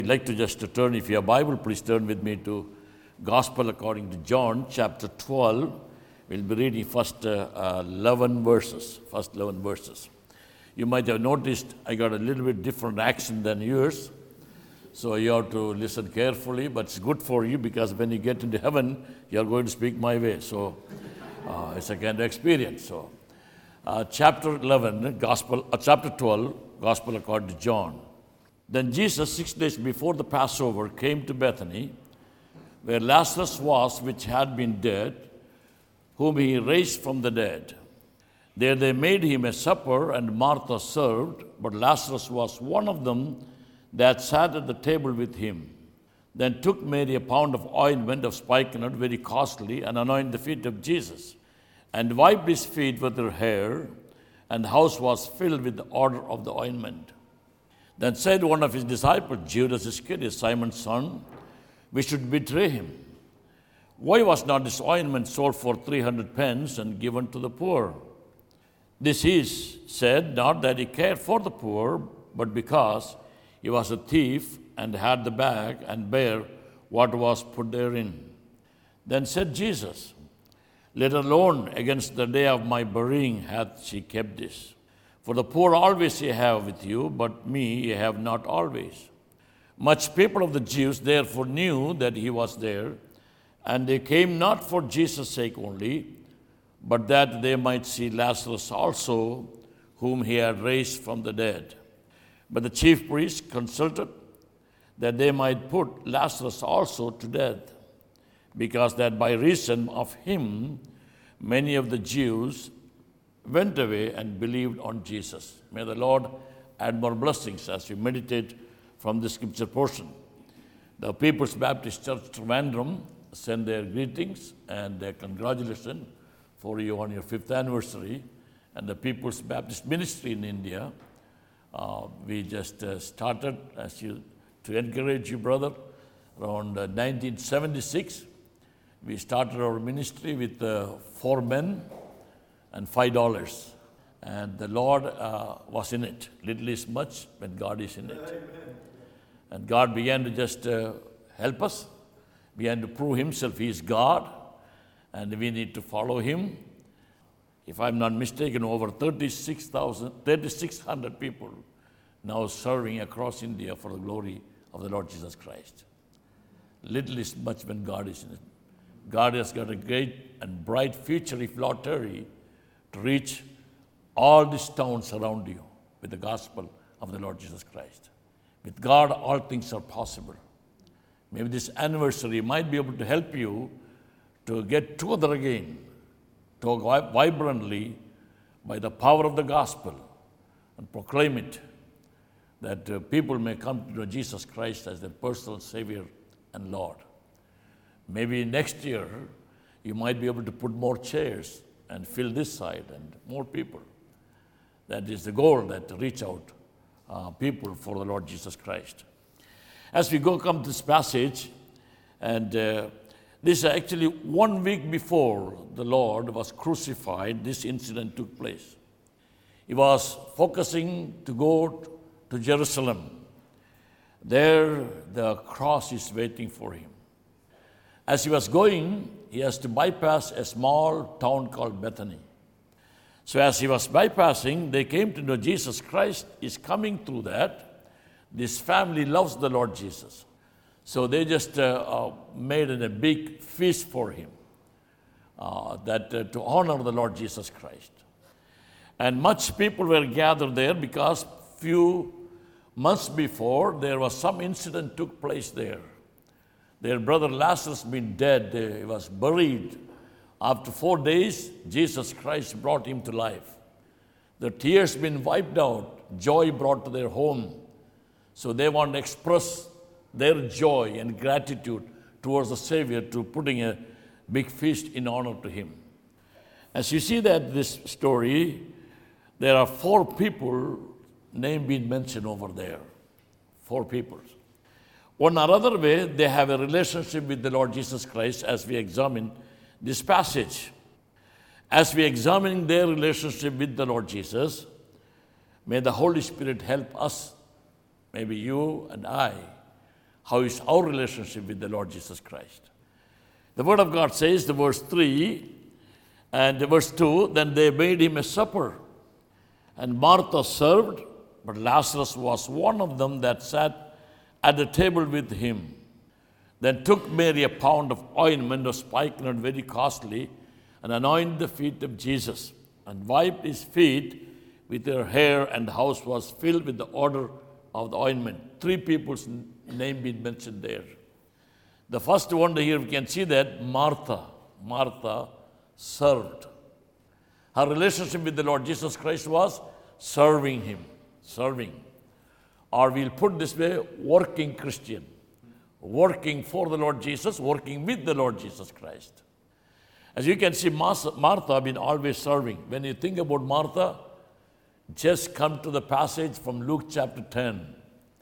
I'd like to just turn, if you have a Bible, please turn with me to Gospel according to John, chapter 12. We'll be reading first 11 verses. You might have noticed I got a little bit different accent than yours, so you have to listen carefully, but it's good for you because when you get into heaven, you're going to speak my way. So it's a kind of experience. So chapter 12, Gospel according to John. Then Jesus, 6 days before the Passover, came to Bethany, where Lazarus was, which had been dead, whom he raised from the dead. There they made him a supper, and Martha served, but Lazarus was one of them that sat at the table with him. Then took Mary a pound of ointment of spikenard, very costly, and anointed the feet of Jesus, and wiped his feet with her hair, and the house was filled with the odor of the ointment. Then said one of his disciples, Judas Iscariot, Simon's son, we should betray him. Why was not this ointment sold for 300 pence and given to the poor? This he said, not that he cared for the poor, but because he was a thief and had the bag and bare what was put therein. Then said Jesus, let alone against the day of my burying hath she kept this. For the poor always ye have with you, but me ye have not always. Much people of the Jews therefore knew that he was there, and they came not for Jesus' sake only, but that they might see Lazarus also, whom he had raised from the dead. But the chief priests consulted that they might put Lazarus also to death, because that by reason of him many of the Jews went away and believed on Jesus. May the Lord add more blessings as we meditate from the scripture portion. The People's Baptist Church Trivandrum send their greetings and their congratulations for you on your 5th anniversary. And the People's Baptist Ministry in India, we just started to encourage you, brother, around 1976. We started our ministry with 4 men and $5. And the Lord was in it. Little is much when God is in it. Amen. And God began to just help us, began to prove himself. He is God, and we need to follow him. If I'm not mistaken, over 3,600 people now serving across India for the glory of the Lord Jesus Christ. Little is much when God is in it. God has got a great and bright future, if not tarry, to reach all these towns around you with the gospel of the Lord Jesus Christ. With God, all things are possible. Maybe this anniversary might be able to help you to get together again, to vibrantly by the power of the gospel and proclaim it, that people may come to know Jesus Christ as their personal Savior and Lord. Maybe next year you might be able to put more chairs and fill this side and more people. That is the goal, that to reach out people for the Lord Jesus Christ. As we come to this passage, and this is actually 1 week before the Lord was crucified, this incident took place. He was focusing to go to Jerusalem. There the cross is waiting for him. As he was going, he has to bypass a small town called Bethany. So as he was bypassing, they came to know Jesus Christ is coming through that. This family loves the Lord Jesus. So they just made a big feast for him to honor the Lord Jesus Christ. And much people were gathered there because few months before there was some incident took place there. Their brother Lazarus been dead. He was buried. After 4 days, Jesus Christ brought him to life. The tears been wiped out, joy brought to their home. So they want to express their joy and gratitude towards the Savior to putting a big feast in honor to him. As you see that this story, there are 4 people name being mentioned over there. 4 people. One or other way, they have a relationship with the Lord Jesus Christ as we examine this passage. As we examine their relationship with the Lord Jesus, may the Holy Spirit help us, maybe you and I, How is our relationship with the Lord Jesus Christ? The Word of God says, the verse 3 and the verse 2, then they made him a supper. And Martha served, but Lazarus was one of them that sat at the table with him. Then took Mary a pound of ointment of spikenard, very costly, and anointed the feet of Jesus, and wiped his feet with her hair, and the house was filled with the odor of the ointment. Three people's name being mentioned there. The first one here, we can see that Martha served. Her relationship with the Lord Jesus Christ was serving him, serving. Or we'll put this way, working Christian. Working for the Lord Jesus, working with the Lord Jesus Christ. As you can see, Martha been always serving. When you think about Martha, just come to the passage from Luke chapter 10.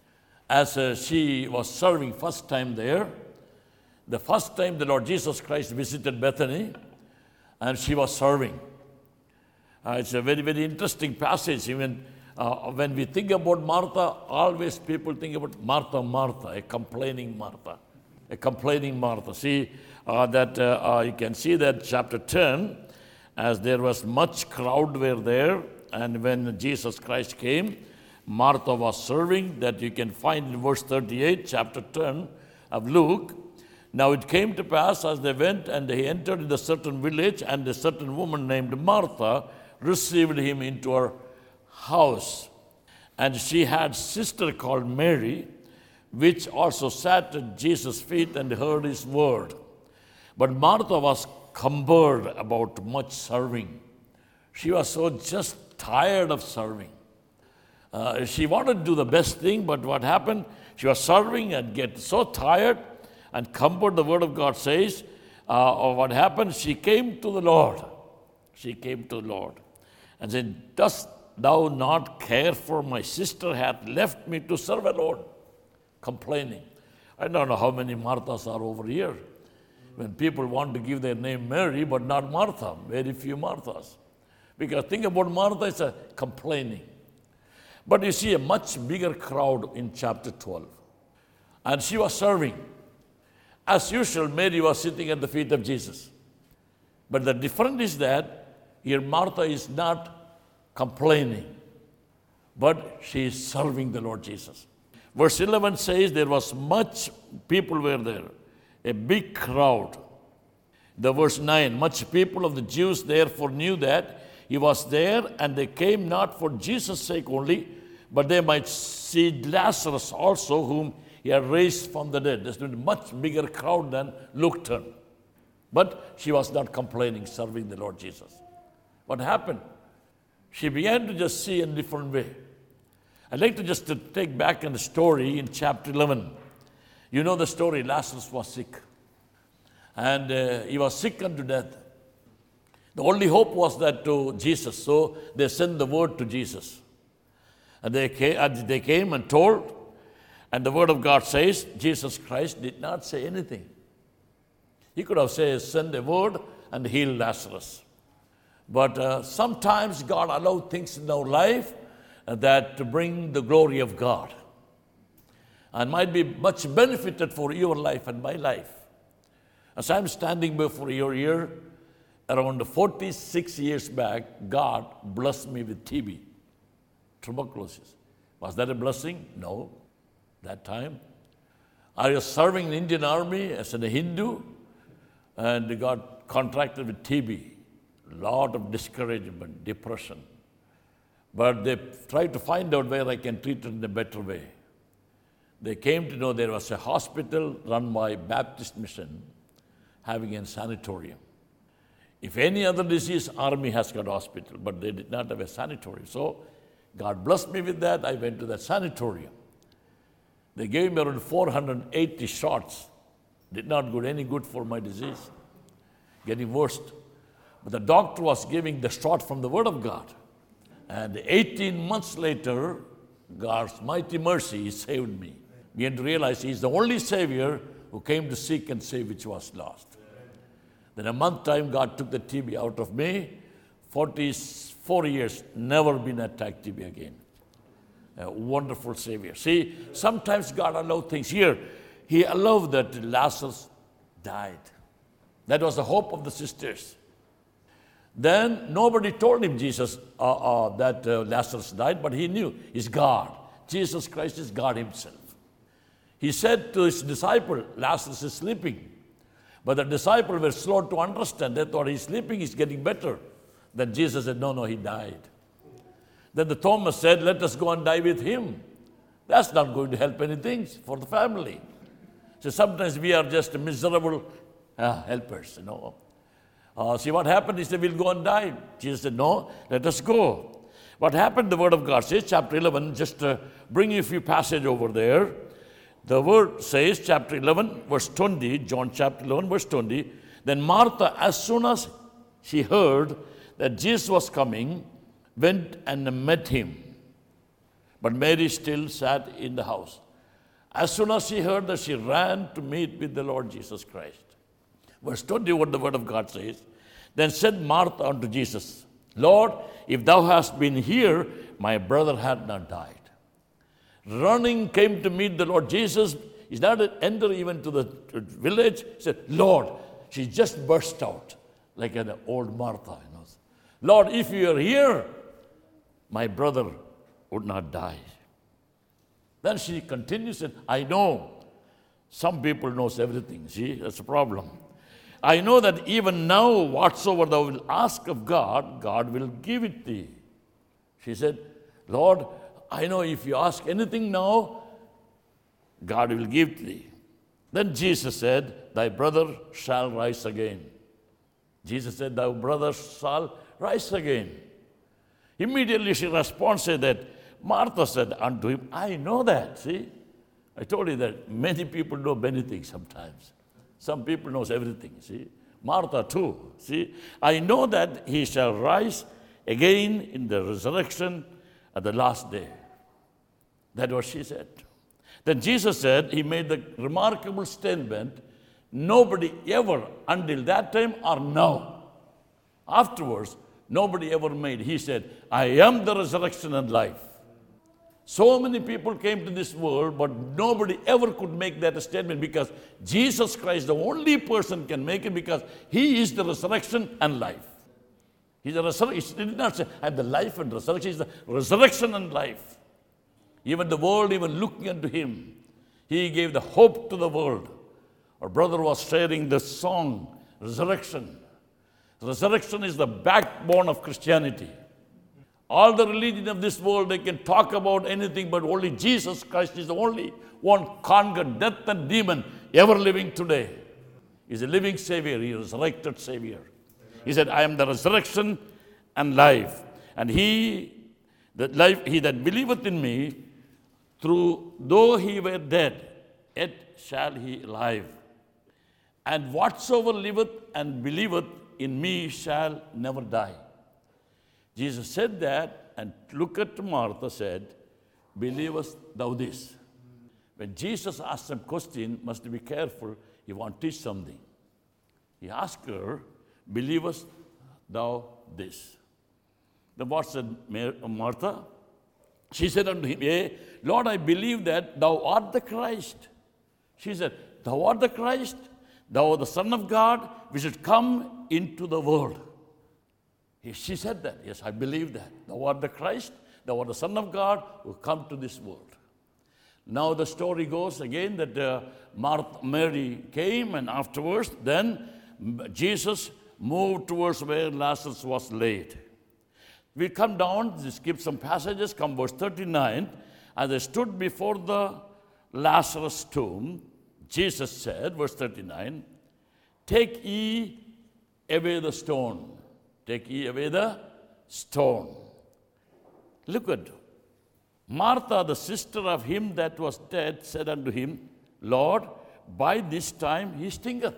As she was serving first time there, the first time the Lord Jesus Christ visited Bethany, and she was serving. It's a very, very interesting passage. Even when we think about Martha, always people think about Martha, a complaining Martha. A complaining Martha. See, you can see that chapter 10, as there was much crowd were there, and when Jesus Christ came, Martha was serving, that you can find in verse 38, chapter 10 of Luke. Now it came to pass as they went, and he entered in a certain village, and a certain woman named Martha received him into her house. And she had sister called Mary, which also sat at Jesus' feet and heard his word. But Martha was cumbered about much serving. She was so just tired of serving. She wanted to do the best thing, but what happened? She was serving and get so tired and cumbered, the word of God says, what happened? She came to the Lord. She came to the Lord and said, dost thou not care for my sister hath left me to serve alone? Complaining. I don't know how many Marthas are over here. When people want to give their name Mary, but not Martha, very few Marthas. Because think about Martha, it's a complaining. But you see a much bigger crowd in chapter 12. And she was serving. As usual, Mary was sitting at the feet of Jesus. But the difference is that here Martha is not complaining, but she is serving the Lord Jesus. Verse 11 says there was much people were there, a big crowd. The verse 9, much people of the Jews therefore knew that he was there, and they came not for Jesus' sake only, but they might see Lazarus also, whom he had raised from the dead. There's been a much bigger crowd than Luke 10. But she was not complaining, serving the Lord Jesus. What happened? She began to just see in a different way. I'd like to just take back in the story in chapter 11. You know the story, Lazarus was sick. And he was sick unto death. The only hope was that to Jesus, so they sent the word to Jesus. And they came and told, and the word of God says, Jesus Christ did not say anything. He could have said, send a word and heal Lazarus. But sometimes God allows things in our life that to bring the glory of God. And might be much benefited for your life and my life. As I'm standing before your ear, around 46 years back, God blessed me with TB, tuberculosis. Was that a blessing? No, that time. I was serving in the Indian Army as a Hindu, and got contracted with TB. Lot of discouragement, depression. But they tried to find out where I can treat it in a better way. They came to know there was a hospital run by Baptist Mission having a sanatorium. If any other disease, Army has got a hospital, but they did not have a sanatorium. So God blessed me with that. I went to that sanatorium. They gave me around 480 shots. Did not do any good for my disease. Getting worse. But the doctor was giving the shot from the Word of God. And 18 months later, God's mighty mercy, He saved me. Began to realize He's the only Savior who came to seek and save which was lost. Then a month time, God took the TB out of me. 44 years, never been attacked TB again. A wonderful Savior. See, sometimes God allows things here. he allowed that Lazarus died. That was the hope of the sisters. Then nobody told him that Lazarus died, but he knew it's God. Jesus Christ is God himself. He said to his disciple, Lazarus is sleeping. But the disciples were slow to understand. They thought he's sleeping, he's getting better. Then Jesus said, no, he died. Then the Thomas said, let us go and die with him. That's not going to help anything for the family. So sometimes we are just miserable helpers, See what happened? He said, we'll go and die. Jesus said, no, let us go. What happened, the word of God says, chapter 11, just bring you a few passages over there. The word says, chapter 11, verse 20, John chapter 11, verse 20, then Martha, as soon as she heard that Jesus was coming, went and met him. But Mary still sat in the house. As soon as she heard that, she ran to meet with the Lord Jesus Christ. Verse 20, what the word of God says. Then said Martha unto Jesus, Lord, if thou hadst been here, my brother had not died. Running came to meet the Lord Jesus. He did not enter even to the village. He said, Lord, she just burst out like an old Martha. Lord, if you are here, my brother would not die. Then she continues, and I know some people knows everything. See, that's a problem. I know that even now, whatsoever thou wilt ask of God, God will give it thee. She said, Lord, I know if you ask anything now, God will give thee. Then Jesus said, thy brother shall rise again. Jesus said, thy brother shall rise again. Immediately she responds, said that Martha said unto him, I know that. See, I told you that many people know many things sometimes. Some people knows everything, see. Martha too, see. I know that he shall rise again in the resurrection at the last day. That's what she said. Then Jesus said, he made the remarkable statement, nobody ever, until that time or now, afterwards, nobody ever made. He said, I am the resurrection and life. So many people came to this world, but nobody ever could make that statement because Jesus Christ, the only person can make it because he is the resurrection and life. He's the resurrection. He did not say, I am the life and resurrection. He's the resurrection and life. Even the world, even looking unto him, he gave the hope to the world. Our brother was sharing the song, Resurrection. Resurrection is the backbone of Christianity. All the religion of this world, they can talk about anything, but only Jesus Christ is the only one conquered death and demon ever living today. He's a living Savior. He is a resurrected Savior. He said, I am the resurrection and life. And he that believeth in me, though he were dead, yet shall he live. And whatsoever liveth and believeth in me shall never die. Jesus said that, and look at Martha said, believest thou this? When Jesus asked some question, must be careful, he want to teach something. He asked her, believest thou this? Then what said Martha? She said unto him, yea, Lord, I believe that thou art the Christ. She said, thou art the Christ, thou art the Son of God, which should come into the world. She said that, yes, I believe that. Thou art the Christ, thou art the Son of God who come to this world. Now the story goes again that Mary came, and afterwards then Jesus moved towards where Lazarus was laid. We come down, just skip some passages, come verse 39. As they stood before the Lazarus tomb, Jesus said, verse 39, take ye away the stone. Take ye away the stone. Look at Martha, the sister of him that was dead, said unto him, Lord, by this time he stinketh.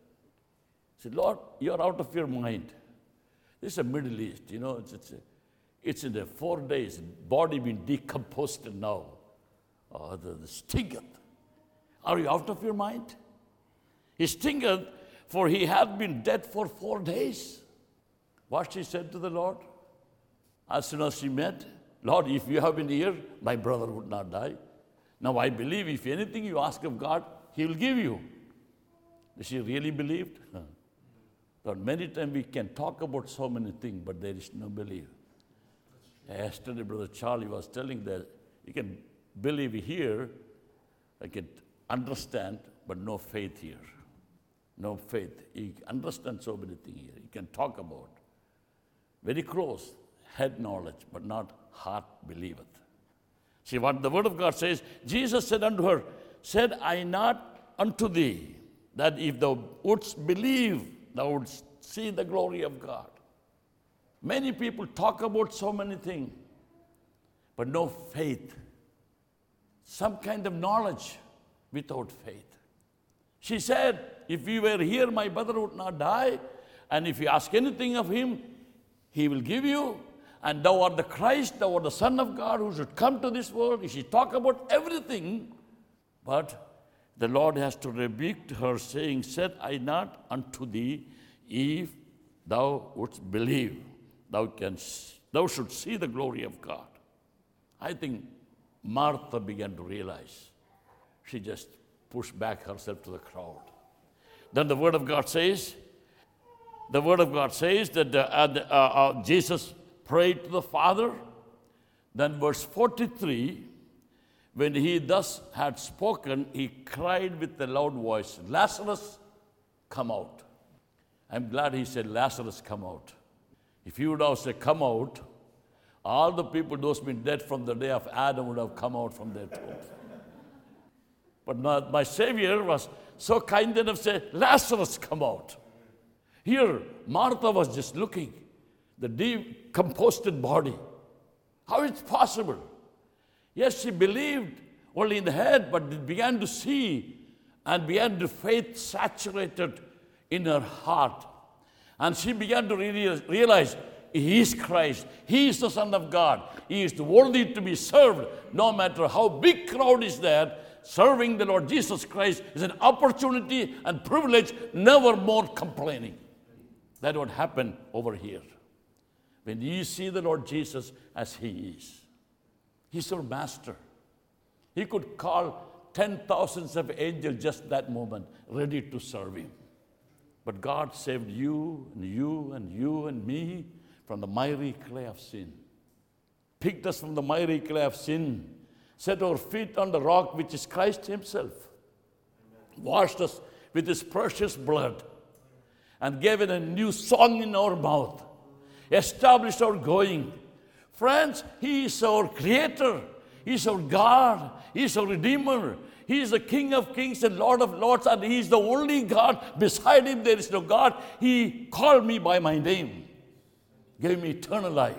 He said, Lord, you are out of your mind. This is a Middle East, it's in the 4 days, body being decomposed now. The stinketh. Are you out of your mind? He stinketh, for he hath been dead for 4 days. What she said to the Lord, as soon as she met, Lord, if you have been here, my brother would not die. Now I believe if anything you ask of God, He will give you. Did she really believed? But many times we can talk about so many things, but there is no belief. Yesterday, Brother Charlie was telling that you can believe here, I can understand, but no faith here. No faith. You understand so many things here. You can talk about. Very close, head knowledge, but not heart believeth. See what the word of God says. Jesus said unto her, said I not unto thee, that if thou wouldst believe, thou wouldst see the glory of God. Many people talk about so many things, but no faith. Some kind of knowledge without faith. She said, if you were here, my brother would not die. And if you ask anything of him, he will give you. And thou art the Christ, thou art the Son of God who should come to this world. She talk about everything. But the Lord has to rebuke her, saying, said I not unto thee, if thou wouldst believe, thou should see the glory of God. I think Martha began to realize. She just pushed back herself to the crowd. Then the Word of God says, that Jesus prayed to the Father. Then verse 43, when he thus had spoken, he cried with a loud voice, Lazarus, come out. I'm glad he said, Lazarus, come out. If he would have said, come out, all the people, those been dead from the day of Adam, would have come out from their tombs. But my Savior was so kind enough to say, Lazarus, come out. Here, Martha was just looking, the decomposed body. How it's possible? Yes, she believed only in the head, but began to see and began to faith saturated in her heart. And she began to realize, He is Christ. He is the Son of God. He is worthy to be served. No matter how big crowd is there, serving the Lord Jesus Christ is an opportunity and privilege, never more complaining. That would happen over here. When you see the Lord Jesus as He is. He's our master. He could call 10,000s of angels just that moment, ready to serve Him. But God saved you and you and you and me from the miry clay of sin. Picked us from the miry clay of sin. Set our feet on the rock which is Christ Himself. Washed us with His precious blood. And gave it a new song in our mouth. Established our going. Friends, He is our Creator. He is our God. He is our Redeemer. He is the King of kings and Lord of lords, and He is the only God. Beside Him there is no God. He called me by my name. Gave me eternal life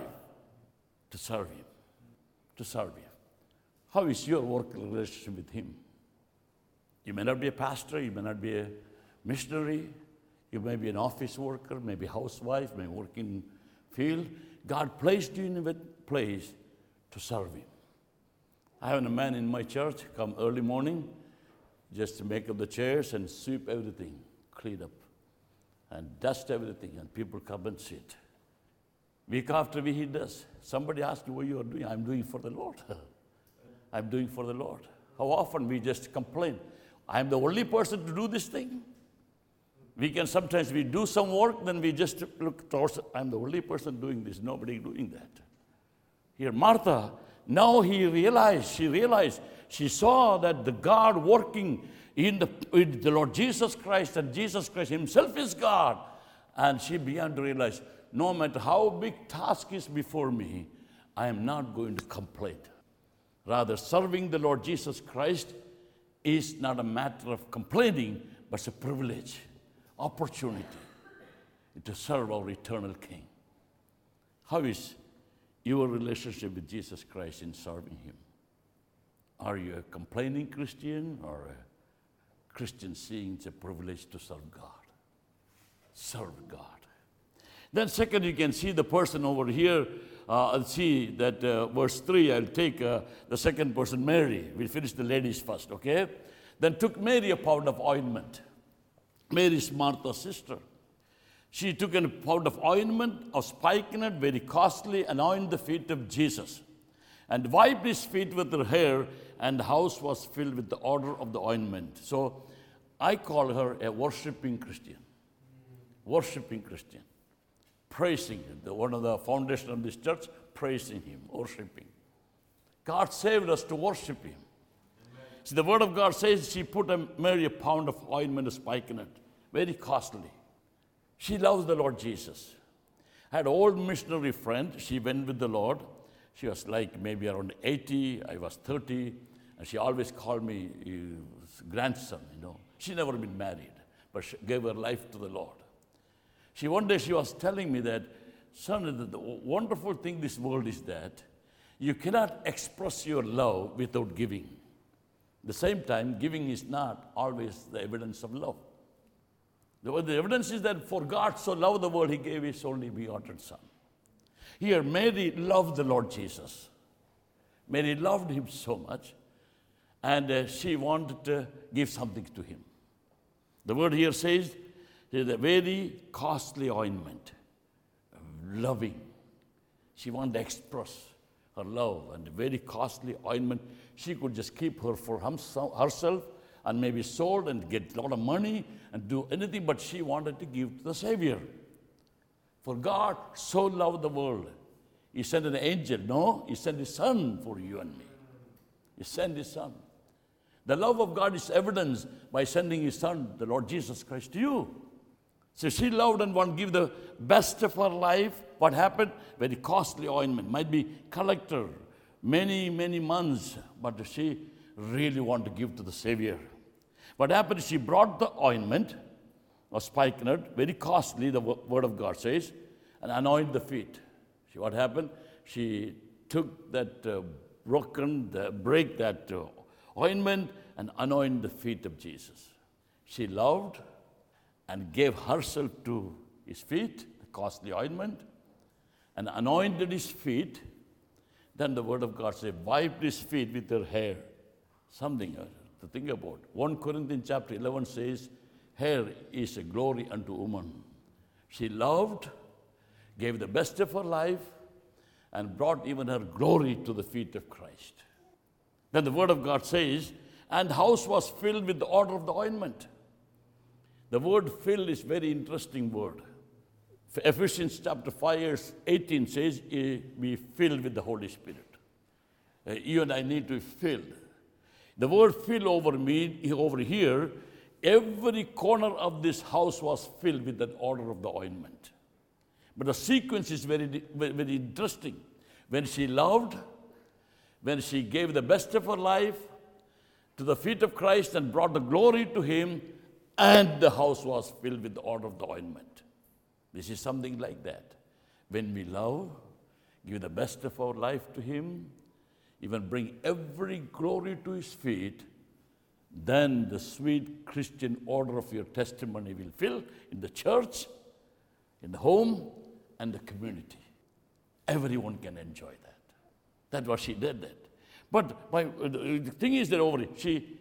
to serve Him. To serve Him. How is your work relationship with Him? You may not be a pastor. You may not be a missionary. You may be an office worker, maybe a housewife, maybe work in field. God placed you in a place to serve Him. I have a man in my church come early morning just to make up the chairs and sweep everything, clean up, and dust everything, and people come and sit. Week after week he does. Somebody asks you what you are doing. I'm doing for the Lord. I'm doing for the Lord. How often we just complain. I'm the only person to do this thing. We can sometimes we do some work, then we just look towards, I'm the only person doing this, nobody doing that. Here, Martha, now she realized, she saw that the God working in the Lord Jesus Christ, and Jesus Christ Himself is God. And she began to realize, no matter how big task is before me, I am not going to complain. Rather, serving the Lord Jesus Christ is not a matter of complaining, but it's a privilege. Opportunity to serve our eternal King. How is your relationship with Jesus Christ in serving Him? Are you a complaining Christian or a Christian seeing it's a privilege to serve God? Serve God. Then second, you can see the person over here. See that verse 3, I'll take the second person, Mary. We'll finish the ladies first, okay? Then took Mary a pound of ointment. Mary is Martha's sister. She took a pound of ointment of spikenard, very costly, and anointed the feet of Jesus. and wiped his feet with her hair, and the house was filled with the odor of the ointment. So I call her a worshiping Christian. Worshiping Christian. Praising him. One of the foundation of this church, praising him, worshiping. God saved us to worship him. See, the word of God says she put Mary a pound of ointment of spikenard, very costly. She loves the Lord Jesus. I had an old missionary friend. She went with the Lord. She was like maybe around 80. I was 30. And she always called me grandson, She never been married, but she gave her life to the Lord. One day she was telling me that, son, the wonderful thing this world is that you cannot express your love without giving. At the same time, giving is not always the evidence of love. The evidence is that for God so loved the world, he gave his only begotten Son. Here, Mary loved the Lord Jesus. Mary loved him so much, and she wanted to give something to him. The word here says, it is a very costly ointment, loving. She wanted to express her love, and a very costly ointment. She could just keep her for herself and maybe sold and get a lot of money and do anything, but she wanted to give to the Savior. For God so loved the world. He sent an angel. No, he sent his Son for you and me. He sent his Son. The love of God is evidenced by sending his Son, the Lord Jesus Christ, to you. So she loved and wanted to give the best of her life. What happened? Very costly ointment. Might be collector, many, many months, but she really wanted to give to the Savior. What happened? She brought the ointment of spikenard, very costly, the word of God says, and anointed the feet. See what happened? She took that break that ointment and anointed the feet of Jesus. She loved and gave herself to his feet, the costly ointment, and anointed his feet. Then the word of God says, wiped his feet with her hair. Something to think about. 1 Corinthians chapter 11 says, hair is a glory unto woman. She loved, gave the best of her life, and brought even her glory to the feet of Christ. Then the word of God says, and the house was filled with the odor of the ointment. The word filled is a very interesting word. Ephesians chapter 5 verse 18 says, be filled with the Holy Spirit. You and I need to be filled. The word fill over here, every corner of this house was filled with that odor of the ointment. But the sequence is very, very interesting. When she loved, when she gave the best of her life to the feet of Christ and brought the glory to him, and the house was filled with the odor of the ointment. This is something like that. When we love, give the best of our life to him, even bring every glory to his feet, then the sweet Christian odor of your testimony will fill in the church, in the home, and the community. Everyone can enjoy that. That's what she did that. But the thing is that over it,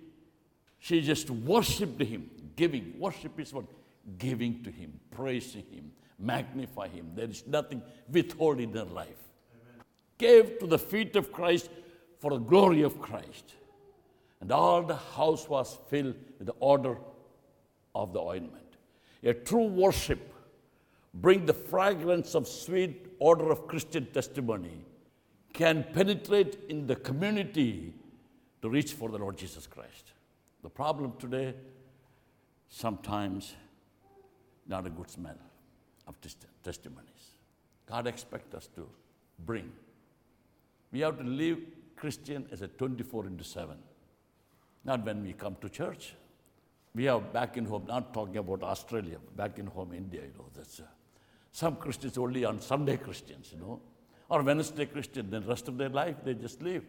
she just worshipped him. Giving. Worship is what? Giving to him, praising him, magnify him. There is nothing withhold in her life. Amen. Gave to the feet of Christ for the glory of Christ. And all the house was filled with the odor of the ointment. A true worship bring the fragrance of sweet odor of Christian testimony, can penetrate in the community to reach for the Lord Jesus Christ. The problem today, sometimes not a good smell of testimonies. God expects us to bring. We have to live Christian as a 24/7. Not when we come to church. We have back in home, not talking about Australia, back in home India, that's some Christians only on Sunday Christians, or Wednesday Christian, then the rest of their life they just live.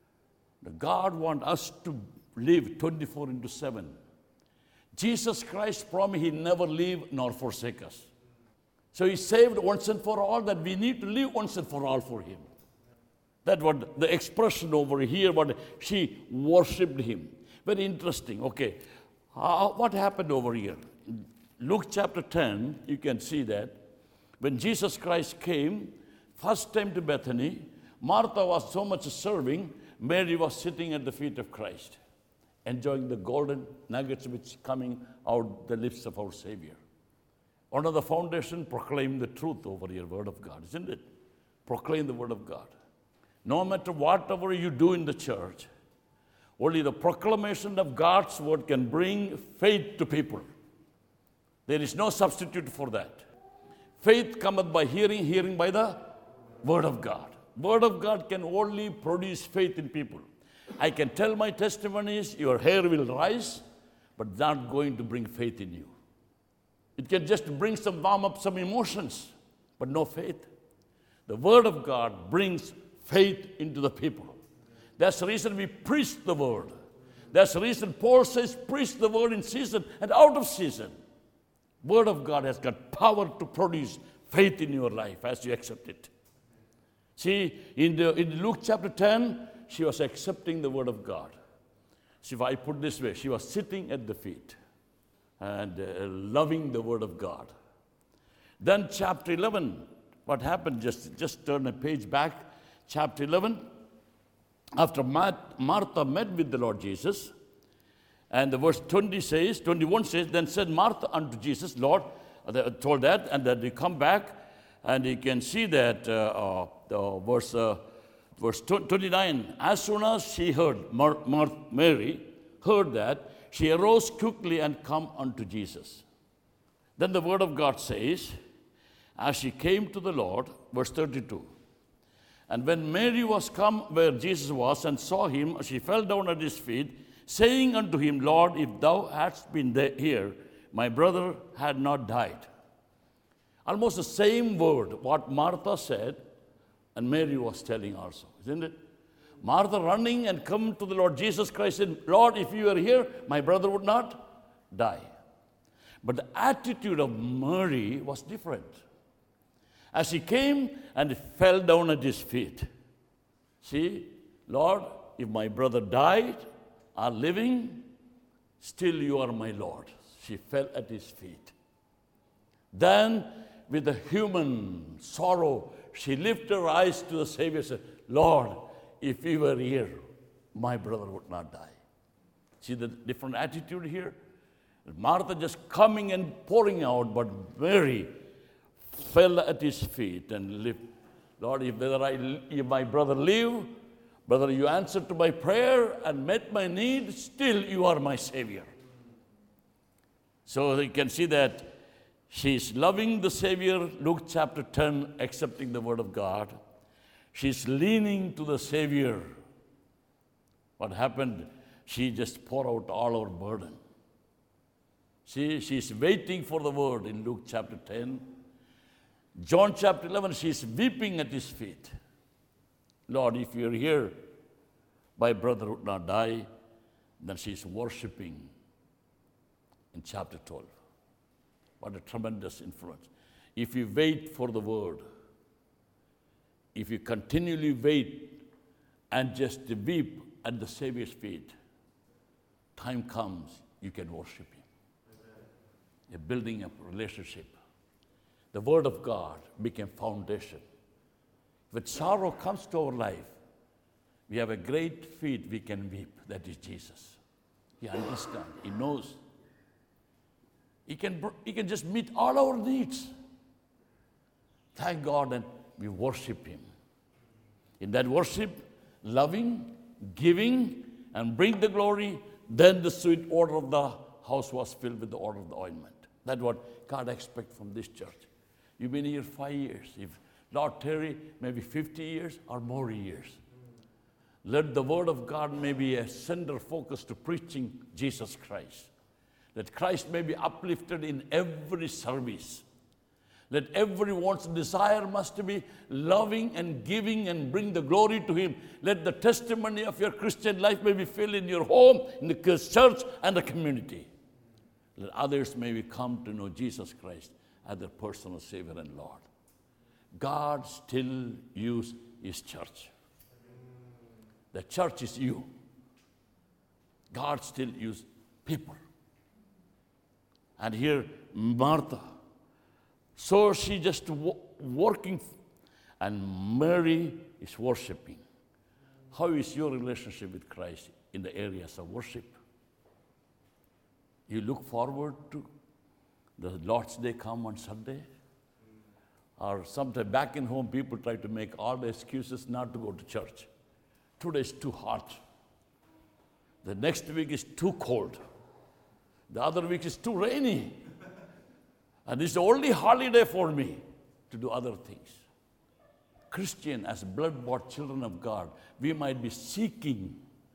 God wants us to live 24/7. Jesus Christ promised he never leave nor forsake us. So he saved once and for all, that we need to live once and for all for him. That's what the expression over here, what she worshipped him. Very interesting. Okay, what happened over here? In Luke chapter 10, you can see that when Jesus Christ came first time to Bethany, Martha was so much serving, Mary was sitting at the feet of Christ, enjoying the golden nuggets which coming out the lips of our Savior. One of the foundation, proclaim the truth over your word of God, isn't it? Proclaim the word of God. No matter whatever you do in the church, only the proclamation of God's word can bring faith to people. There is no substitute for that. Faith cometh by hearing, hearing by the word of God. Word of God can only produce faith in people. I can tell my testimonies, your hair will rise, but not going to bring faith in you. It can just bring warm up some emotions, but no faith. The word of God brings faith into the people. That's the reason we preach the word. That's the reason Paul says, preach the word in season and out of season. Word of God has got power to produce faith in your life as you accept it. See, in Luke chapter 10, she was accepting the word of God. See, if I put this way, she was sitting at the feet and loving the word of God. Then chapter 11, what happened? Just turn a page back. Chapter 11, after Martha met with the Lord Jesus, and the verse 21 says, then said Martha unto Jesus, Lord, told that, and that you come back, and you can see that verse 29, as soon as she heard, Mary heard that, she arose quickly and come unto Jesus. Then the word of God says, as she came to the Lord, verse 32, and when Mary was come where Jesus was and saw him, she fell down at his feet, saying unto him, Lord, if thou hadst been here, my brother had not died. Almost the same word, what Martha said, and Mary was telling also, isn't it? Martha running and come to the Lord Jesus Christ said, Lord, if you were here, my brother would not die. But the attitude of Mary was different. As he came and fell down at his feet. See, Lord, if my brother died or living, still you are my Lord. She fell at his feet. Then, with a human sorrow, she lifted her eyes to the Savior and said, Lord, if you were here, my brother would not die. See the different attitude here? Martha just coming and pouring out, but Mary fell at his feet and lived. Lord, if my brother live, brother, you answered to my prayer and met my need, still you are my Savior. So you can see that she's loving the Savior, Luke chapter 10, accepting the word of God. She's leaning to the Savior. What happened? She just poured out all her burden. See, she's waiting for the word in Luke chapter 10. John chapter 11, she's weeping at his feet. Lord, if you're here, my brother would not die. Then she's worshiping in chapter 12. What a tremendous influence. If you wait for the word, if you continually wait and just weep at the Savior's feet, time comes, you can worship him. You're building up a relationship. The word of God became foundation. When sorrow comes to our life, we have a great feet we can weep. That is Jesus. He understands. He knows. He can just meet all our needs. Thank God, and we worship him. In that worship, loving, giving, and bring the glory, then the sweet odor of the house was filled with the odor of the ointment. That's what God expects from this church. You've been here 5 years. If Lord Terry, maybe 50 years or more years. Let the word of God may be a center focus to preaching Jesus Christ. That Christ may be uplifted in every service. Let everyone's desire must be loving and giving and bring the glory to him. Let the testimony of your Christian life may be filled in your home, in the church and the community. Let others may come to know Jesus Christ as their personal Savior and Lord. God still uses his church. The church is you. God still uses people. And here, Martha. So she just working and Mary is worshiping. How is your relationship with Christ in the areas of worship? You look forward to the Lord's Day come on Sunday? Or sometime back in home, people try to make all the excuses not to go to church. Today is too hot. The next week is too cold. The other week is too rainy. And this is the only holiday for me to do other things. Christian, as blood-bought children of God, we might be seeking.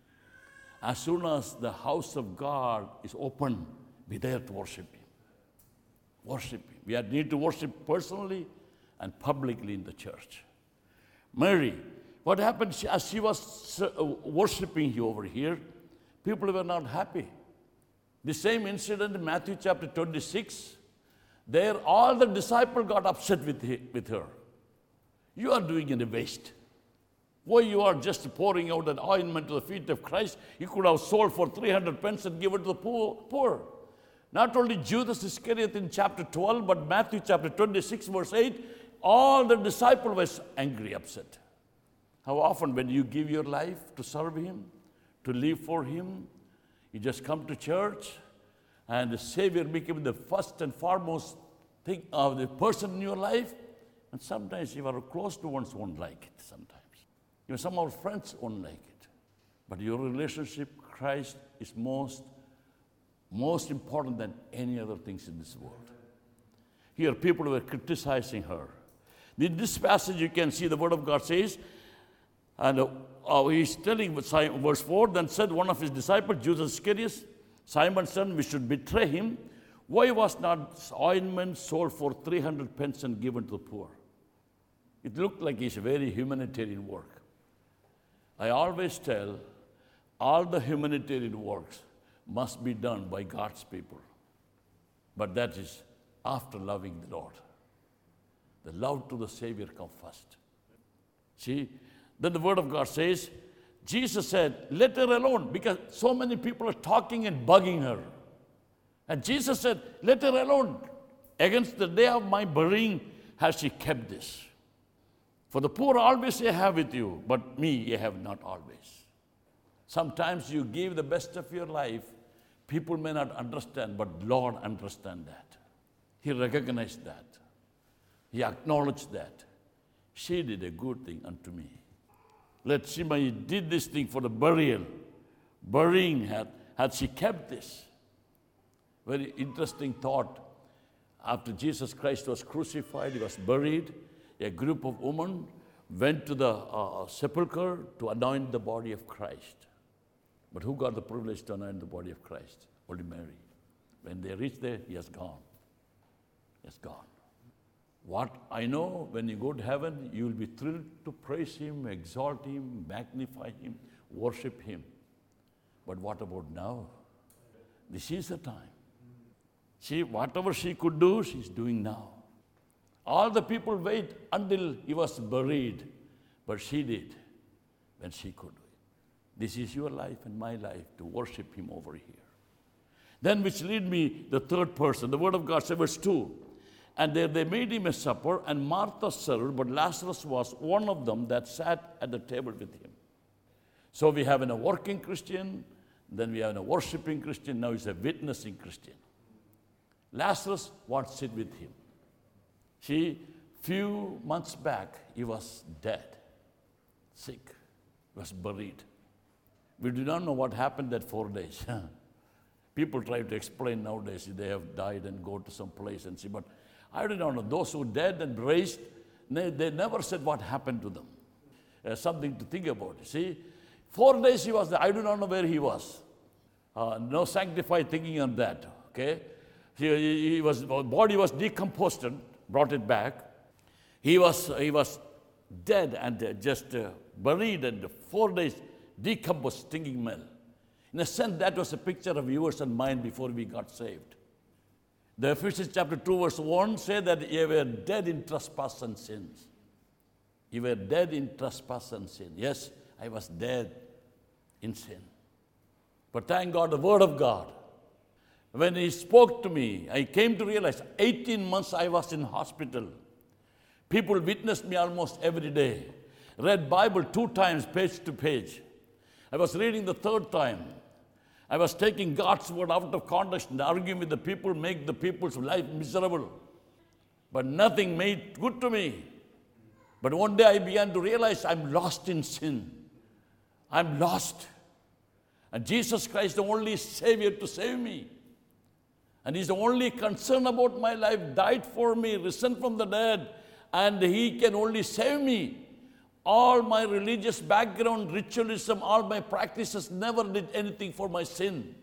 As soon as the house of God is open, be there to worship Him. Worship Him. We need to worship personally and publicly in the church. Mary, what happened as she was worshiping you over here, people were not happy. The same incident in Matthew chapter 26, there all the disciples got upset with her. You are doing it a waste. Why you are just pouring out an ointment to the feet of Christ? You could have sold for 300 pence and given to the poor. Not only Judas Iscariot in chapter 12, but Matthew chapter 26, verse 8, all the disciples were angry, upset. How often when you give your life to serve Him, to live for Him, you just come to church and the Savior became the first and foremost thing of the person in your life, and sometimes you are close to ones won't like it sometimes. Even some of our friends won't like it. But your relationship with Christ is most important than any other things in this world. Here people were criticizing her. In this passage you can see the Word of God says, and he's telling verse 4, then said one of his disciples, Judas Iscariot, Simon's son, we should betray him. Why was not ointment sold for 300 pence and given to the poor? It looked like it's a very humanitarian work. I always tell, all the humanitarian works must be done by God's people. But that is after loving the Lord. The love to the Savior comes first. See, then the Word of God says, Jesus said, let her alone, because so many people are talking and bugging her. And Jesus said, let her alone. Against the day of my burying has she kept this. For the poor always you have with you, but me you have not always. Sometimes you give the best of your life. People may not understand, but Lord understands that. He recognized that. He acknowledged that. She did a good thing unto me. Let Shimei did this thing for the burial. Burying had she kept this. Very interesting thought. After Jesus Christ was crucified, He was buried. A group of women went to the sepulchre to anoint the body of Christ. But who got the privilege to anoint the body of Christ? Only Mary. When they reached there, He has gone. He has gone. What I know, when you go to heaven, you will be thrilled to praise Him, exalt Him, magnify Him, worship Him. But what about now? This is the time. See, whatever she could do, she's doing now. All the people wait until He was buried, but she did when she could. This is your life and my life, to worship Him over here. Then which lead me the third person. The Word of God says, verse 2, and there they made Him a supper, and Martha served, but Lazarus was one of them that sat at the table with Him. So we have a working Christian, then we have a worshiping Christian, now he's a witnessing Christian. Lazarus wants to sit with Him. See, few months back, he was dead, sick, was buried. We do not know what happened that 4 days. People try to explain nowadays they have died and go to some place and see, but I do not know. Those who died and raised, they never said what happened to them. Something to think about. See, 4 days he was there. I do not know where he was. No sanctified thinking on that. Okay, body was decomposed. Brought it back. He was dead and just buried, and 4 days decomposed, stinking smell. In a sense, that was a picture of yours and mine before we got saved. The Ephesians chapter 2 verse 1 say that you were dead in trespass and sins. You were dead in trespass and sin. Yes, I was dead in sin. But thank God, the Word of God, when He spoke to me, I came to realize 18 months I was in hospital. People witnessed me almost every day. Read Bible 2 times, page to page. I was reading the 3rd time. I was taking God's word out of context and arguing with the people, make the people's life miserable. But nothing made good to me. But one day I began to realize I'm lost in sin. I'm lost. And Jesus Christ is the only Savior to save me. And He's the only concern about my life, died for me, risen from the dead, and He can only save me. All my religious background, ritualism, all my practices never did anything for my sin.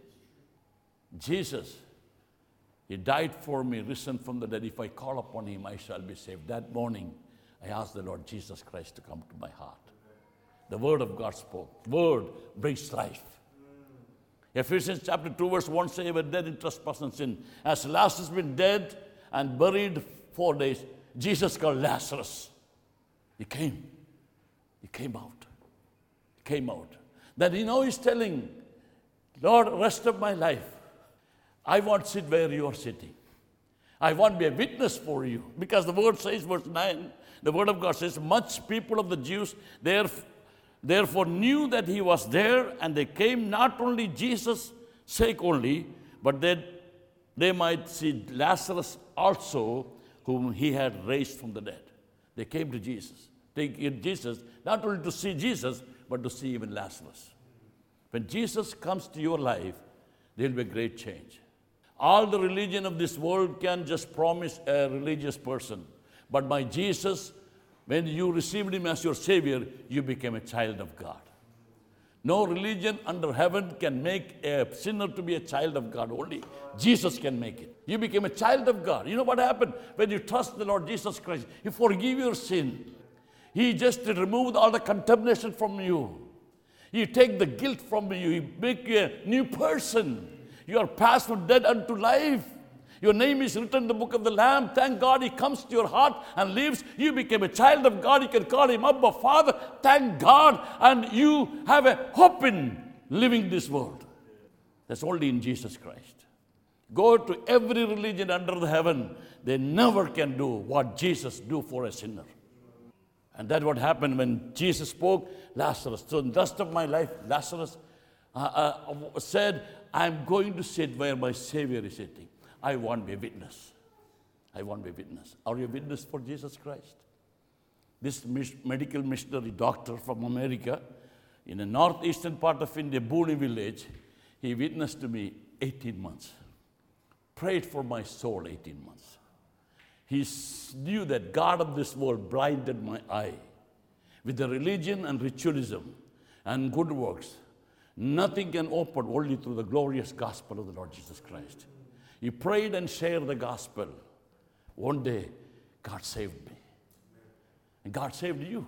Jesus, He died for me, risen from the dead. If I call upon Him, I shall be saved. That morning, I asked the Lord Jesus Christ to come to my heart. The Word of God spoke. Word brings life. Ephesians chapter 2 verse 1 says, "We're dead in trespass and sin. As Lazarus has been dead and buried 4 days, Jesus called Lazarus. He came. He came out. He came out. Then He's telling, Lord, rest of my life, I want to sit where you are sitting. I want to be a witness for you. Because the word says, verse 9, the word of God says, much people of the Jews therefore knew that He was there, and they came not only Jesus' sake only, but that they might see Lazarus also, whom He had raised from the dead. They came to Jesus. They came to Jesus, not only to see Jesus, but to see even Lazarus. When Jesus comes to your life, there will be a great change. All the religion of this world can just promise a religious person. But by Jesus, when you received Him as your Savior, you became a child of God. No religion under heaven can make a sinner to be a child of God. Only Jesus can make it. You became a child of God. You know what happened? When you trust the Lord Jesus Christ, He forgive your sin. He just removed all the contamination from you. He take the guilt from you. He make you a new person. You are passed from death unto life. Your name is written in the book of the Lamb. Thank God He comes to your heart and lives. You became a child of God. You can call Him Abba, Father. Thank God. And you have a hope in living this world. That's only in Jesus Christ. Go to every religion under the heaven. They never can do what Jesus do for a sinner. And that's what happened when Jesus spoke, Lazarus. So in the rest of my life, Lazarus said, I'm going to sit where my Savior is sitting. I want to be a witness. I want to be a witness. Are you a witness for Jesus Christ? This medical missionary doctor from America, in the northeastern part of India, Boone village, he witnessed to me 18 months. Prayed for my soul 18 months. He knew that God of this world blinded my eye with the religion and ritualism and good works. Nothing can open only through the glorious gospel of the Lord Jesus Christ. He prayed and shared the gospel. One day, God saved me. And God saved you.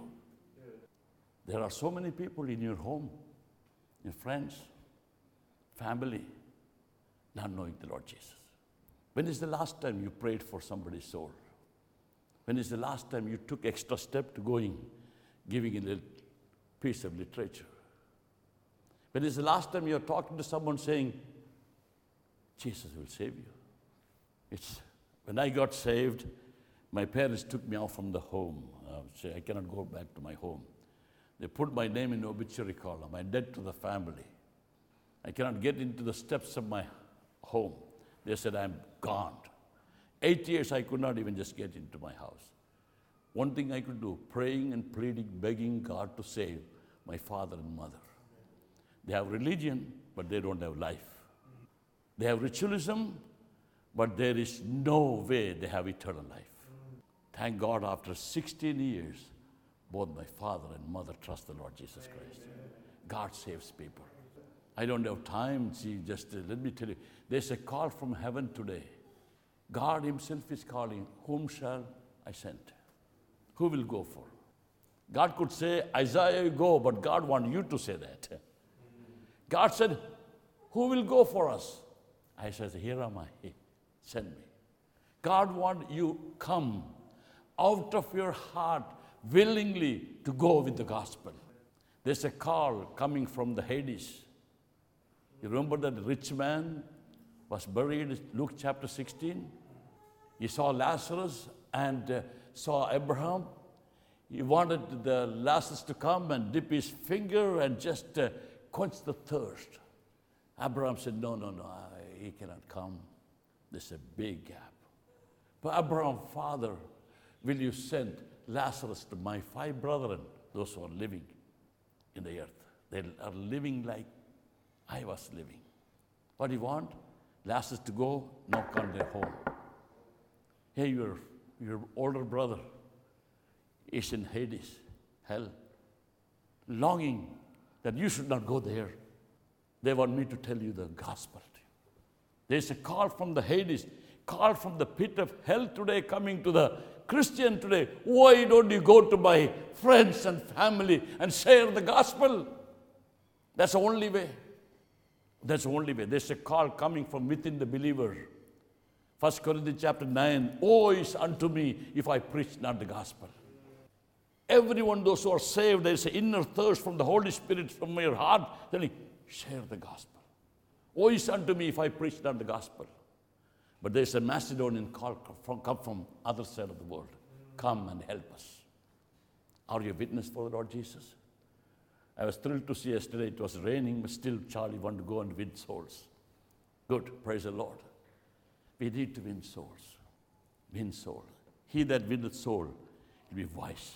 There are so many people in your home, your friends, family, not knowing the Lord Jesus. When is the last time you prayed for somebody's soul? When is the last time you took extra step to giving a little piece of literature? When is the last time you're talking to someone saying, Jesus will save you? When I got saved, my parents took me out from the home. I cannot go back to my home. They put my name in the obituary column. I'm dead to the family. I cannot get into the steps of my home. They said, I'm gone. 8 years, I could not even just get into my house. One thing I could do, praying and pleading, begging God to save my father and mother. They have religion, but they don't have life. They have ritualism, but there is no way they have eternal life. Thank God, after 16 years, both my father and mother trust the Lord Jesus Christ. God saves people. I don't have time. See, let me tell you, there's a call from heaven today. God Himself is calling, whom shall I send? Who will go for? God could say, Isaiah, go, but God wants you to say that. God said, who will go for us? I said, here am I, send me. God wants you come out of your heart willingly to go with the gospel. There's a call coming from the Hades. You remember that the rich man was buried, Luke chapter 16? He saw Lazarus, and saw Abraham. He wanted the Lazarus to come and dip his finger and just quench the thirst. Abraham said, no, he cannot come. There's a big gap. But Abraham, Father, will you send Lazarus to my 5 brethren, those who are living in the earth? They are living like I was living. What do you want? Lazarus to go knock on their home. Hey, your older brother is in Hades, hell, longing that you should not go there. They want me to tell you the gospel to you. There's a call from the Hades, call from the pit of hell today coming to the Christian today. Why don't you go to my friends and family and share the gospel? That's the only way. That's the only way. There's a call coming from within the believer. 1 Corinthians chapter 9, woe is unto me if I preach not the gospel. Everyone, those who are saved, there's an inner thirst from the Holy Spirit from your heart telling, share the gospel. Woe is unto me if I preach not the gospel. But there's a Macedonian call come from other side of the world. Come and help us. Are you a witness for the Lord Jesus? I was thrilled to see yesterday it was raining, but still Charlie wanted to go and win souls. Good, praise the Lord. We need to win souls. Win soul. He that winneth soul will be wise.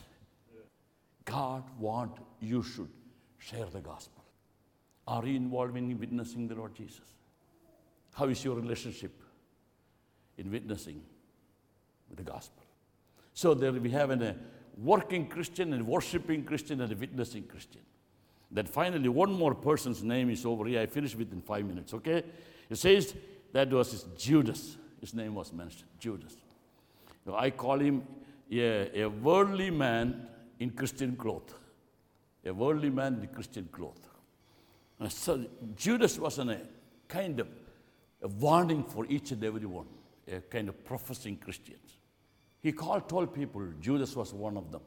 God wants you should share the gospel. Are you involved in witnessing the Lord Jesus? How is your relationship in witnessing with the gospel? So there we have a working Christian, and worshiping Christian, and a witnessing Christian. Then finally, one more person's name is over here. I finish within 5 minutes, okay? It says that was Judas. His name was mentioned, Judas. Now, I call him a worldly man in Christian cloth. A worldly man in Christian cloth. And so Judas was a kind of a warning for each and every one, a kind of professing Christians. He called 12 people. Judas was one of them.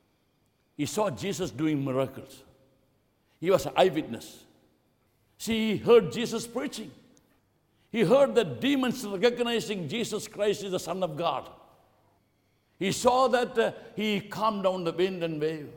He saw Jesus doing miracles. He was an eyewitness. See, he heard Jesus preaching. He heard the demons recognizing Jesus Christ is the Son of God. He saw that he calmed down the wind and wave.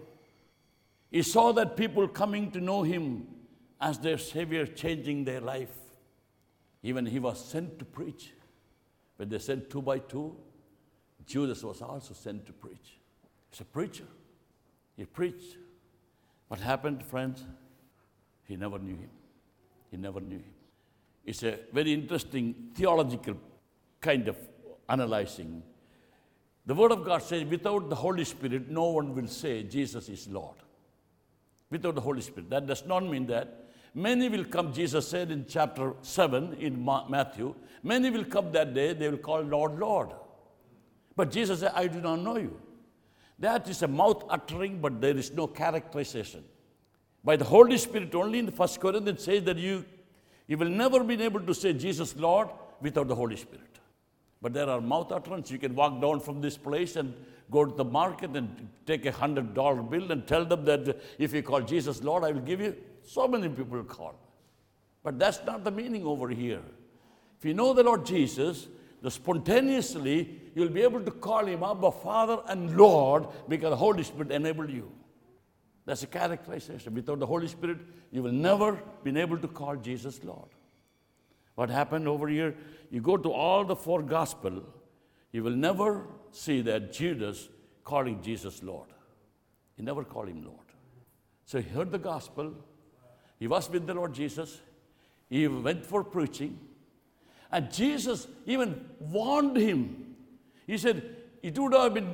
He saw that people coming to know him as their Savior, changing their life. Even he was sent to preach. When they sent 2 by 2, Judas was also sent to preach. He's a preacher. He preached. What happened, friends? He never knew him. He never knew him. It's a very interesting theological kind of analyzing. The Word of God says, without the Holy Spirit, no one will say Jesus is Lord. Without the Holy Spirit. That does not mean that. Many will come, Jesus said in chapter 7 in Matthew, many will come that day, they will call Lord, Lord. But Jesus said, I do not know you. That is a mouth uttering, but there is no characterization. By the Holy Spirit only, in 1 Corinthians says that you will never be able to say Jesus Lord without the Holy Spirit. But there are mouth utterance. You can walk down from this place and go to the market and take a $100 bill and tell them that if you call Jesus Lord, I will give you. So many people call. But that's not the meaning over here. If you know the Lord Jesus, spontaneously you'll be able to call him Abba, Father and Lord, because the Holy Spirit enabled you. That's a characterization. Without the Holy Spirit, you will never be able to call Jesus Lord. What happened over here? You go to all the 4 Gospels, you will never see that Judas calling Jesus Lord. He never called him Lord. So he heard the gospel. He was with the Lord Jesus. He went for preaching. And Jesus even warned him. He said, it would have been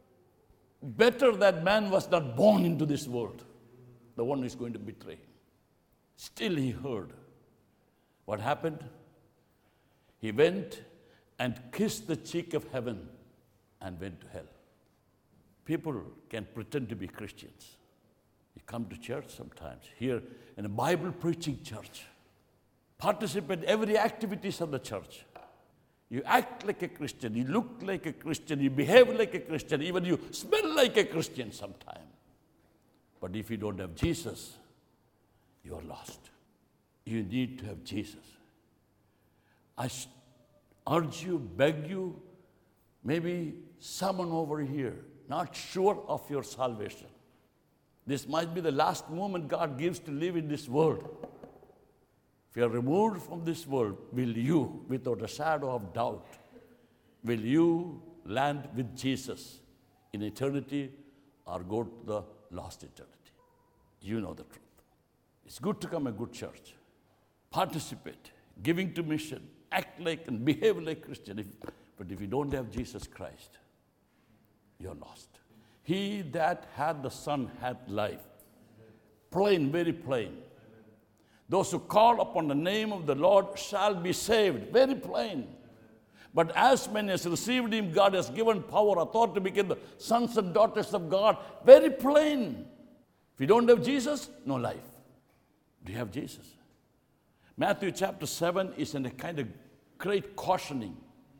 better that man was not born into this world, the one who is going to betray him. Still he heard. What happened? He went and kissed the cheek of heaven and went to hell. People can pretend to be Christians. You come to church sometimes, here in a Bible preaching church. Participate in every activities of the church. You act like a Christian, you look like a Christian, you behave like a Christian, even you smell like a Christian sometime. But if you don't have Jesus, you are lost. You need to have Jesus. I urge you, beg you, Maybe someone over here not sure of your salvation. This might be the last moment God gives to live in this world. If you are removed from this world, will you, without a shadow of doubt, will you land with Jesus in eternity or go to the lost eternity? You know the truth. It's good to come a good church, participate, giving to mission, act like and behave like Christian. But if you don't have Jesus Christ, you're lost. He that had the Son had life. Plain, very plain. Those who call upon the name of the Lord shall be saved. Very plain. But as many as received him, God has given power, authority to become the sons and daughters of God. Very plain. If you don't have Jesus, no life. Do you have Jesus? Matthew chapter 7 is in a kind of great cautioning.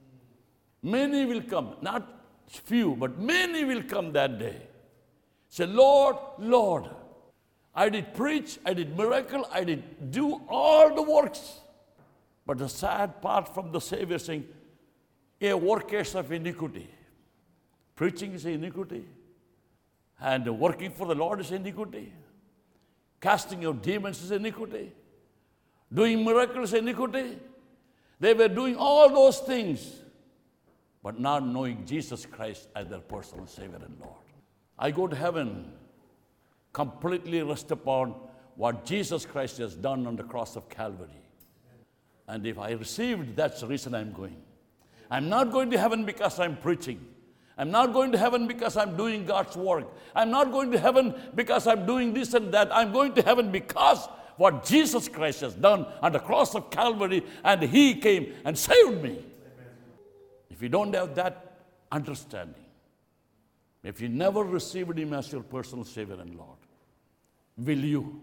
Many will come, not few, but many will come that day. Say, Lord, Lord, I did preach, I did miracle, I did do all the works. But the sad part from the Savior saying, a workers of iniquity. Preaching is iniquity. And working for the Lord is iniquity. Casting out demons is iniquity. Doing miracles is iniquity. They were doing all those things, but not knowing Jesus Christ as their personal Savior and Lord. I go to heaven, completely rest upon what Jesus Christ has done on the cross of Calvary. And if I received, that's the reason I'm going. I'm not going to heaven because I'm preaching. I'm not going to heaven because I'm doing God's work. I'm not going to heaven because I'm doing this and that. I'm going to heaven because what Jesus Christ has done on the cross of Calvary, and he came and saved me. Amen. If you don't have that understanding, if you never received him as your personal Savior and Lord, will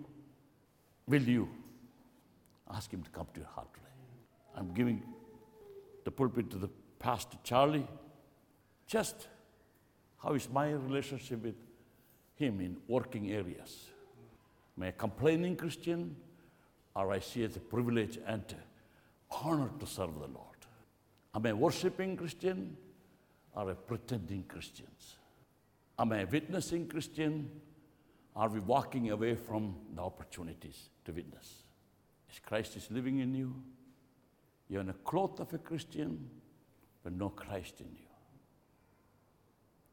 you ask him to come to your heart today? I'm giving the pulpit to the Pastor Charlie. Just how is my relationship with him in working areas? Am I a complaining Christian, or I see it as a privilege and honor to serve the Lord? Am I a worshiping Christian, or a pretending Christians? Am I a witnessing Christian? Are we walking away from the opportunities to witness? Is Christ is living in you? You're in a cloth of a Christian, but no Christ in you.